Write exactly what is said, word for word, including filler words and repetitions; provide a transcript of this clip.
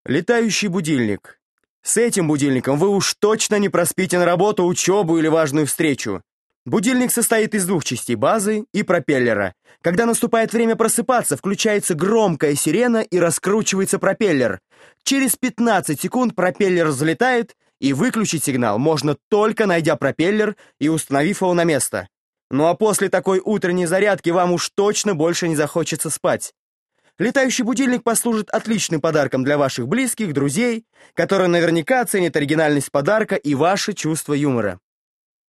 Летающий будильник. С этим будильником вы уж точно не проспите на работу, учебу или важную встречу. Будильник состоит из двух частей: базы и пропеллера. Когда наступает время просыпаться, включается громкая сирена и раскручивается пропеллер. Через пятнадцать секунд пропеллер взлетает, и выключить сигнал можно только найдя пропеллер и установив его на место. Ну а после такой утренней зарядки вам уж точно больше не захочется спать. Летающий будильник послужит отличным подарком для ваших близких, друзей, которые наверняка оценят оригинальность подарка и ваше чувство юмора.